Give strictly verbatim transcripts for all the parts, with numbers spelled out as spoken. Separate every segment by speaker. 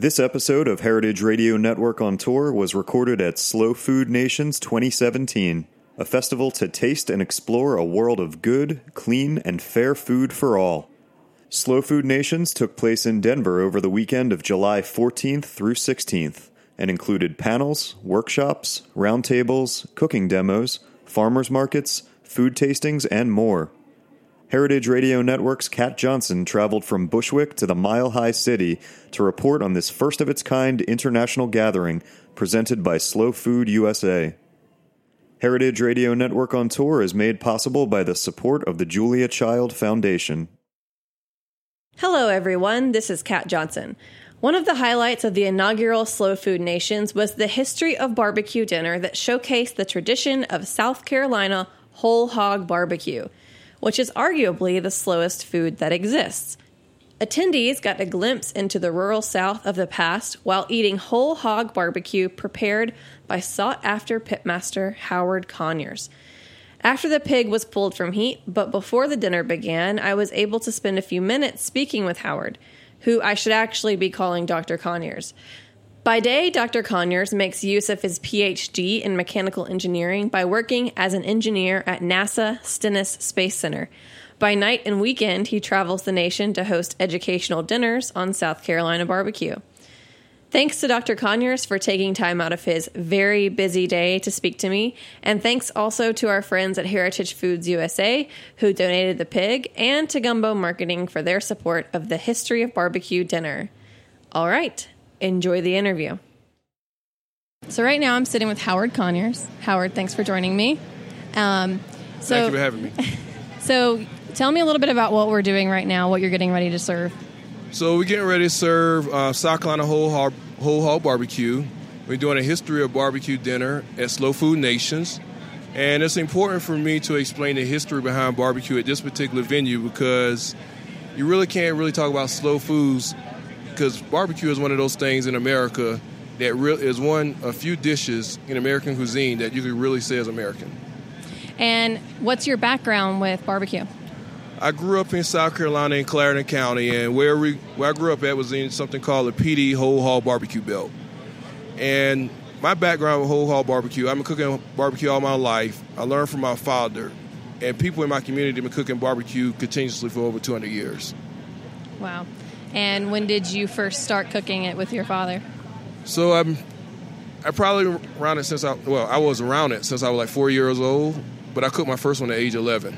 Speaker 1: This episode of Heritage Radio Network on Tour was recorded at Slow Food Nations twenty seventeen, a festival to taste and explore a world of good, clean, and fair food for all. Slow Food Nations took place in Denver over the weekend of July fourteenth through sixteenth, and included panels, workshops, roundtables, cooking demos, farmers markets, food tastings, and more. Heritage Radio Network's Kat Johnson traveled from Bushwick to the Mile High City to report on this first-of-its-kind international gathering presented by Slow Food U S A. Heritage Radio Network on Tour is made possible by the support of the Julia Child Foundation.
Speaker 2: Hello, everyone. This is Kat Johnson. One of the highlights of the inaugural Slow Food Nations was the History of Barbecue dinner that showcased the tradition of South Carolina whole hog barbecue, which is arguably the slowest food that exists. Attendees got a glimpse into the rural South of the past while eating whole hog barbecue prepared by sought-after pitmaster Howard Conyers. After the pig was pulled from heat, but before the dinner began, I was able to spend a few minutes speaking with Howard, who I should actually be calling Doctor Conyers. By day, Doctor Conyers makes use of his P H D in mechanical engineering by working as an engineer at NASA Stennis Space Center. By night and weekend, he travels the nation to host educational dinners on South Carolina barbecue. Thanks to Doctor Conyers for taking time out of his very busy day to speak to me, and thanks also to our friends at Heritage Foods U S A who donated the pig, and to Gumbo Marketing for their support of the History of Barbecue dinner. All right. Enjoy the interview. So right now I'm sitting with Howard Conyers. Howard, thanks for joining me. Um, so,
Speaker 3: Thank you for having me.
Speaker 2: So tell me a little bit about what we're doing right now, what you're getting ready to serve.
Speaker 3: So we're getting ready to serve uh, South Carolina whole hog, whole hog barbecue. We're doing a history of barbecue dinner at Slow Food Nations. And it's important for me to explain the history behind barbecue at this particular venue because you really can't really talk about slow foods because barbecue is one of those things in America that re- is one a few dishes in American cuisine that you could really say is American.
Speaker 2: And what's your background with barbecue?
Speaker 3: I grew up in South Carolina in Clarendon County, and where we where I grew up at was in something called the P D Whole Hog Barbecue Belt. And my background with whole hog barbecue, I've been cooking barbecue all my life. I learned from my father, and people in my community have been cooking barbecue continuously for over two hundred years.
Speaker 2: Wow. And when did you first start cooking it with your father?
Speaker 3: So I'm, I probably around it since I, well, I was around it since I was like four years old, but I cooked my first one at age eleven.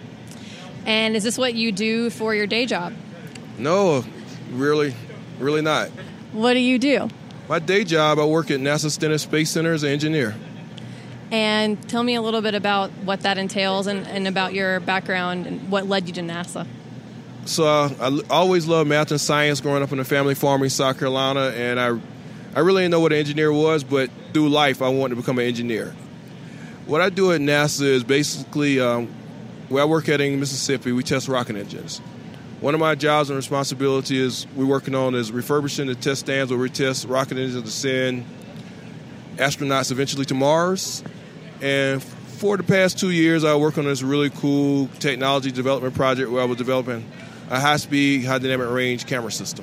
Speaker 2: And is this what you do for your day job?
Speaker 3: No, really, really not.
Speaker 2: What do you do?
Speaker 3: My day job, I work at NASA Stennis Space Center as an engineer.
Speaker 2: And tell me a little bit about what that entails and, and about your background and what led you to NASA.
Speaker 3: So uh, I always loved math and science growing up in a family farm in South Carolina, and I I really didn't know what an engineer was, but through life I wanted to become an engineer. What I do at NASA is basically, um, where I work at in Mississippi, we test rocket engines. One of my jobs and responsibilities we're working on is refurbishing the test stands where we test rocket engines to send astronauts eventually to Mars. And for the past two years, I work on this really cool technology development project where I was developing a high-speed, high-dynamic range camera system.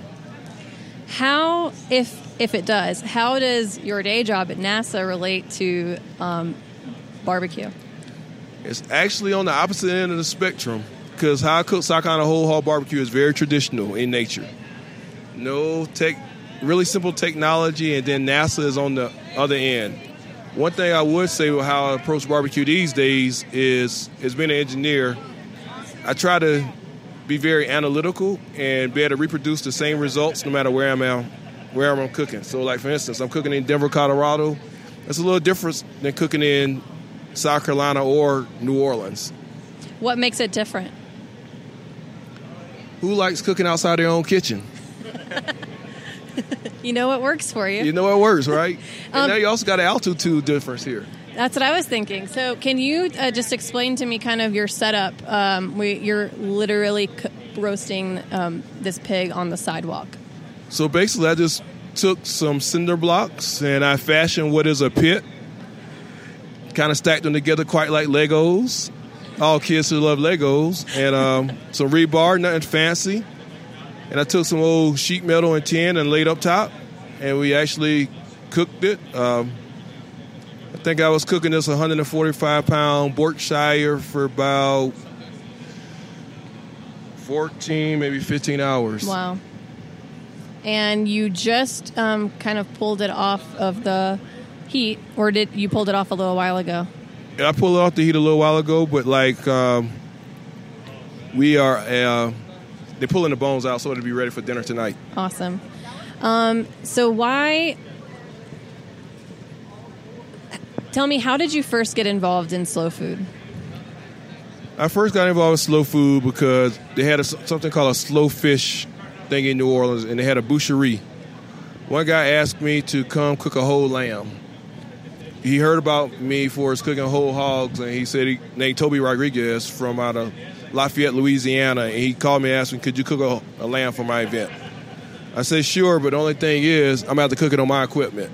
Speaker 2: How, if if it does, how does your day job at NASA relate to um, barbecue?
Speaker 3: It's actually on the opposite end of the spectrum because how I cook South Carolina whole hog barbecue is very traditional in nature. No tech, really simple technology, and then NASA is on the other end. One thing I would say with how I approach barbecue these days is, as being an engineer, I try to be very analytical and be able to reproduce the same results no matter where I'm at, where I'm cooking. So, like for instance, I'm cooking in Denver, Colorado. It's a little different than cooking in South Carolina or New Orleans.
Speaker 2: What makes it different?
Speaker 3: Who likes cooking outside their own kitchen?
Speaker 2: You know what works for you.
Speaker 3: You know what works, right? And
Speaker 2: um,
Speaker 3: now you also got an altitude difference here.
Speaker 2: That's what I was thinking. So can you uh, just explain to me kind of your setup? Um, we, you're literally c- roasting um, this pig on the sidewalk.
Speaker 3: So basically I just took some cinder blocks and I fashioned what is a pit, kind of stacked them together quite like Legos. All kids who love Legos. And um, some rebar, nothing fancy. And I took some old sheet metal and tin and laid up top. and we actually cooked it. Um, I think I was cooking this one hundred forty-five pound Berkshire for about fourteen, maybe fifteen hours.
Speaker 2: Wow. And you just um, kind of pulled it off of the heat, or did you pulled it off a little while ago?
Speaker 3: I pulled it off the heat a little while ago, but like um, we are, uh, they're pulling the bones out so it'll be ready for dinner tonight.
Speaker 2: Awesome. Um, so why, tell me, how did you first get involved in slow food?
Speaker 3: I first got involved with slow food because they had a, something called a slow fish thing in New Orleans, and they had a boucherie. One guy asked me to come cook a whole lamb. He heard about me for his cooking whole hogs, and he said he named Toby Rodriguez from out of Lafayette, Louisiana, and he called me and asked me, could you cook a, a lamb for my event? I said, sure, but the only thing is I'm going to have to cook it on my equipment.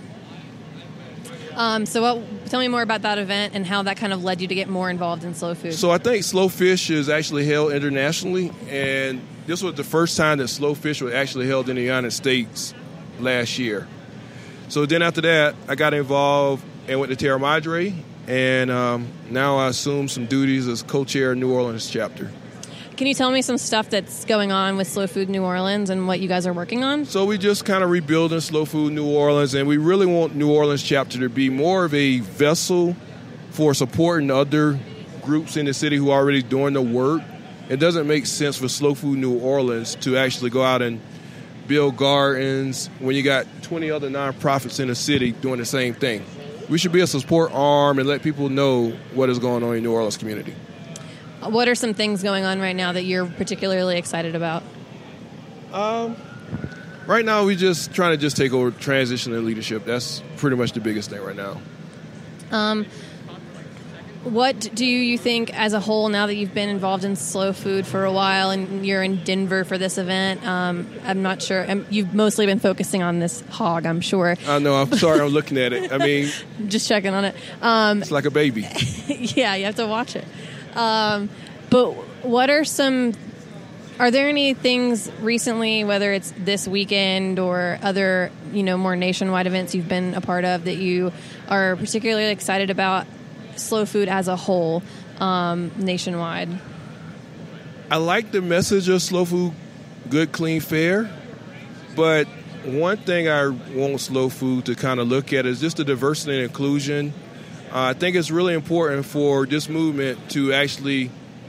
Speaker 2: Um, so what, tell me more about that event and how that kind of led you to get more involved in slow food.
Speaker 3: So I think slow fish is actually held internationally, and this was the first time that slow fish was actually held in the United States last year. So then after that, I got involved and went to Terra Madre, and um, now I assume some duties as co-chair of New Orleans chapter.
Speaker 2: Can you tell me some stuff that's going on with Slow Food New Orleans and what you guys are working on?
Speaker 3: So we just kind of rebuilding Slow Food New Orleans, and we really want New Orleans chapter to be more of a vessel for supporting other groups in the city who are already doing the work. It doesn't make sense for Slow Food New Orleans to actually go out and build gardens when you got twenty other nonprofits in the city doing the same thing. We should be a support arm and let people know what is going on in the New Orleans community.
Speaker 2: What are some things going on right now that you're particularly excited about?
Speaker 3: Um, right now, we're just trying to just take over transition and leadership. That's pretty much the biggest thing right now.
Speaker 2: Um, what do you think as a whole, now that you've been involved in slow food for a while and you're in Denver for this event? Um, I'm not sure. Um, you've mostly been focusing on this hog, I'm sure.
Speaker 3: I know. I'm sorry. I'm looking at it. I mean,
Speaker 2: just checking on it. Um,
Speaker 3: it's like a baby.
Speaker 2: Yeah, you have to watch it. Um, but what are some, are there any things recently, whether it's this weekend or other, you know, more nationwide events you've been a part of that you are particularly excited about slow food as a whole, um, nationwide?
Speaker 3: I like the message of slow food, good, clean, fair. But one thing I want slow food to kind of look at is just the diversity and inclusion. Uh, I think it's really important for this movement to actually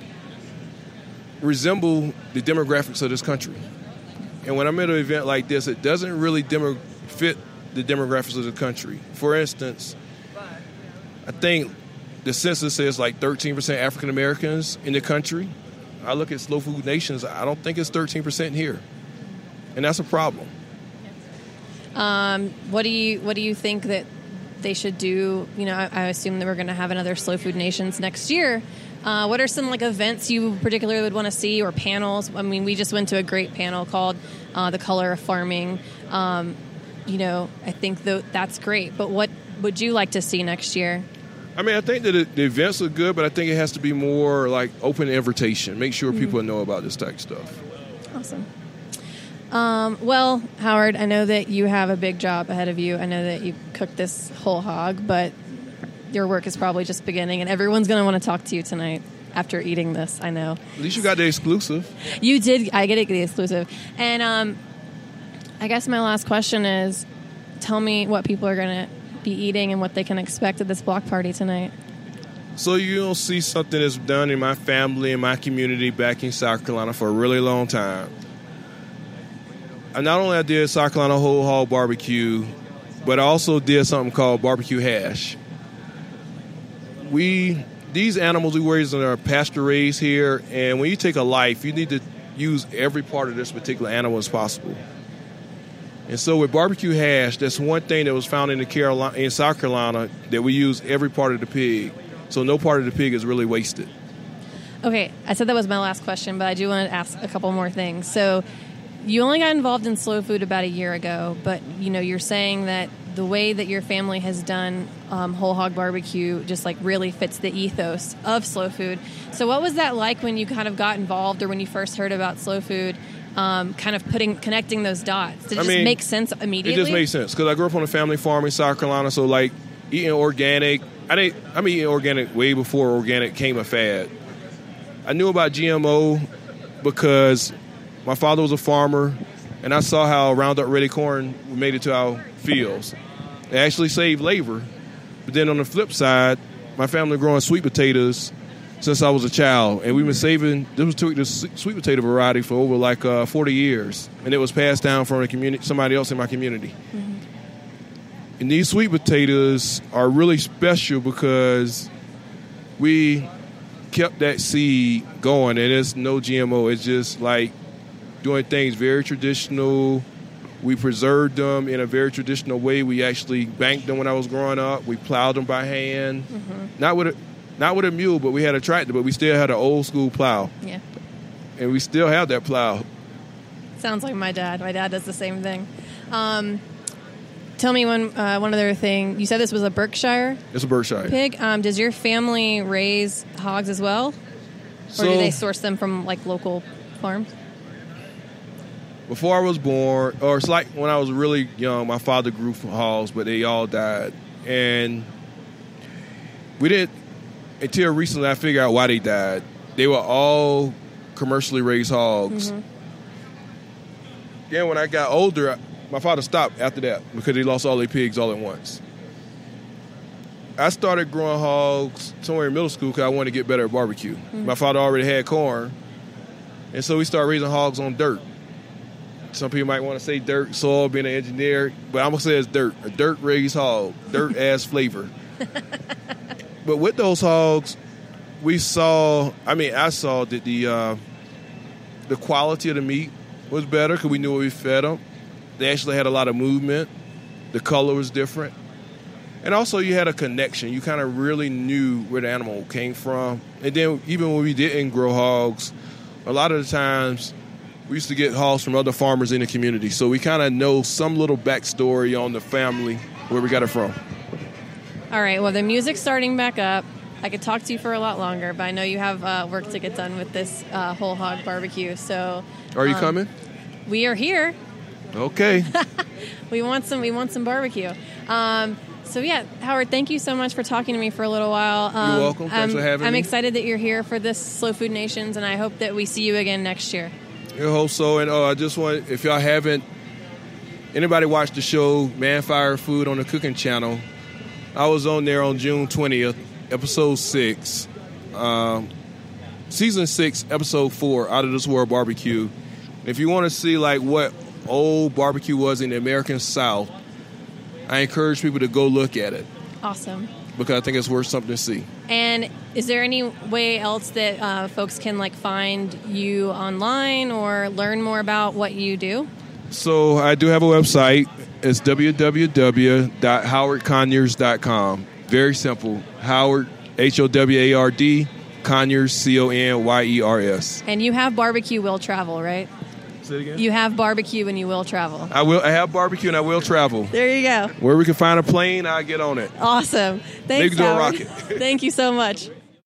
Speaker 3: resemble the demographics of this country. And when I'm at an event like this, it doesn't really demo- fit the demographics of the country. For instance, I think the census says like thirteen percent African Americans in the country. I look at Slow Food Nations, I don't think it's thirteen percent here. And that's a problem.
Speaker 2: Um, what do you what do you think that they should do? You know, I, I assume that we're going to have another Slow Food Nations next year. Uh, what are some like events you particularly would want to see, or panels? I mean, we just went to a great panel called uh, "The Color of Farming." Um, you know, I think th- that's great. But what would you like to see next year?
Speaker 3: I mean, I think that it, the events are good, but I think it has to be more like open invitation. Make sure people mm-hmm. know about this type of stuff.
Speaker 2: Awesome. Um, well, Howard, I know that you have a big job ahead of you. I know that you cooked this whole hog, but your work is probably just beginning, and everyone's going to want to talk to you tonight after eating this, I know.
Speaker 3: At least you got the exclusive.
Speaker 2: You did. I get it, the exclusive. And um, I guess my last question is, tell me what people are going to be eating and what they can expect at this block party tonight.
Speaker 3: So you'll see something that's done in my family and my community back in South Carolina for a really long time. And not only I did South Carolina whole hog barbecue, but I also did something called barbecue hash. We these animals we raise are pasture raised here, and when you take a life, you need to use every part of this particular animal as possible. And so with barbecue hash, that's one thing that was found in the Carolina, in South Carolina, that we use every part of the pig. So no part of the pig is really wasted.
Speaker 2: Okay, I said that was my last question, but I do want to ask a couple more things. So you only got involved in slow food about a year ago, but you know you're saying that the way that your family has done um, whole hog barbecue just like really fits the ethos of slow food. So what was that like when you kind of got involved, or when you first heard about slow food? um, kind of putting connecting those dots? Did it
Speaker 3: I
Speaker 2: just
Speaker 3: mean,
Speaker 2: make sense immediately?
Speaker 3: It just made sense because I grew up on a family farm in South Carolina, so like eating organic. I didn't. I'm eating organic way before organic came a fad. I knew about G M O because my father was a farmer, and I saw how Roundup Ready corn made it to our fields. It actually saved labor. But then on the flip side, my family growing sweet potatoes since I was a child, and we've been saving. This was the sweet potato variety for over like uh, forty years, and it was passed down from the community, somebody else in my community. Mm-hmm. And these sweet potatoes are really special because we kept that seed going, and it's no G M O. It's just like doing things very traditional. We preserved them in a very traditional way. We actually banked them when I was growing up. We plowed them by hand, mm-hmm. not with a not with a mule, but we had a tractor. But we still had an old school plow.
Speaker 2: Yeah,
Speaker 3: and we still have that plow.
Speaker 2: Sounds like my dad. My dad does the same thing. Um, Tell me one uh, one other thing. You said this was a Berkshire?
Speaker 3: It's a Berkshire
Speaker 2: pig. Um, does your family raise hogs as well? Or
Speaker 3: so,
Speaker 2: do they source them from like local farms?
Speaker 3: Before I was born, or it's like when I was really young, my father grew hogs, but they all died. And we didn't, until recently I figured out why they died. They were all commercially raised hogs. Mm-hmm. Then when I got older, my father stopped after that because he lost all their pigs all at once. I started growing hogs somewhere in middle school because I wanted to get better at barbecue. Mm-hmm. My father already had corn, and so we started raising hogs on dirt. Some people might want to say dirt, soil, being an engineer, but I'm going to say it's dirt. A dirt-raised hog, dirt-ass flavor. But with those hogs, we saw, I mean, I saw that the, uh, the quality of the meat was better because we knew what we fed them. They actually had a lot of movement. The color was different. And also you had a connection. You kind of really knew where the animal came from. And then even when we didn't grow hogs, a lot of the times we used to get hogs from other farmers in the community. So we kind of know some little backstory on the family, where we got it from.
Speaker 2: All right. Well, the music's starting back up. I could talk to you for a lot longer, but I know you have uh, work to get done with this uh, whole hog barbecue. So,
Speaker 3: are you
Speaker 2: um,
Speaker 3: coming?
Speaker 2: We are here.
Speaker 3: Okay.
Speaker 2: we want some. We want some barbecue. Um, so yeah, Howard, thank you so much for talking to me for a little while. Um,
Speaker 3: you're welcome. Thanks
Speaker 2: I'm,
Speaker 3: for having
Speaker 2: I'm
Speaker 3: me.
Speaker 2: I'm excited that you're here for this Slow Food Nations, and I hope that we see you again next year.
Speaker 3: I hope so. And uh, I just want, if y'all haven't, anybody watched the show Man Fire Food on the Cooking Channel? I was on there on June twentieth, episode six, um, season six, episode four, Out of This World Barbecue. If you want to see like what old barbecue was in the American South, I encourage people to go look at it.
Speaker 2: Awesome.
Speaker 3: Because I think it's worth something to see.
Speaker 2: And is there any way else that uh, folks can like find you online or learn more about what you do?
Speaker 3: So I do have a website. It's w w w dot howard conyers dot com. Very simple. Howard, H O W A R D, Conyers, C O N Y E R S.
Speaker 2: And you have barbecue will travel, right?
Speaker 3: Say it again?
Speaker 2: You have barbecue and you will travel.
Speaker 3: I will. I have barbecue and I will travel.
Speaker 2: There you go.
Speaker 3: Where we can find a plane, I'll get on it.
Speaker 2: Awesome. Thanks,
Speaker 3: Maybe do a
Speaker 2: Howard.
Speaker 3: rocket.
Speaker 2: Thank you so much.